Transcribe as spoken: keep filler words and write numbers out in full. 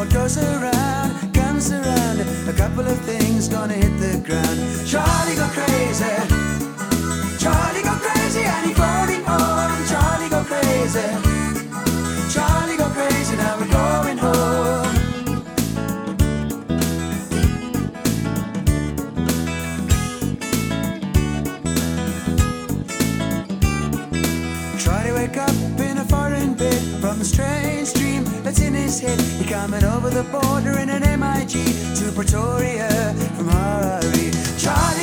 what goes around comes around. A couple of things gonna hit the ground. Charlie go crazy, Charlie go crazy, and he's going home. Charlie go crazy, Charlie go crazy, now we're going home. Try to wake up in a foreign bed from the strange dream that's in his head. He coming over the border in an M I G to Pretoria from Harare. Charlie